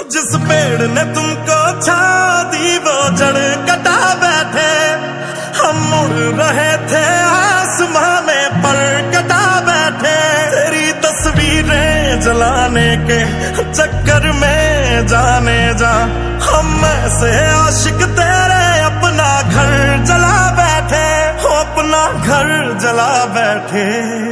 जिस पेड़ ने तुमको छा दी वो जड़ कटा बैठे। हम मुड़ रहे थे आसमां में पर कटा बैठे। तेरी तस्वीरें जलाने के चक्कर में जाने जा हम ऐसे आशिक तेरे अपना घर जला बैठे। हो अपना घर जला बैठे।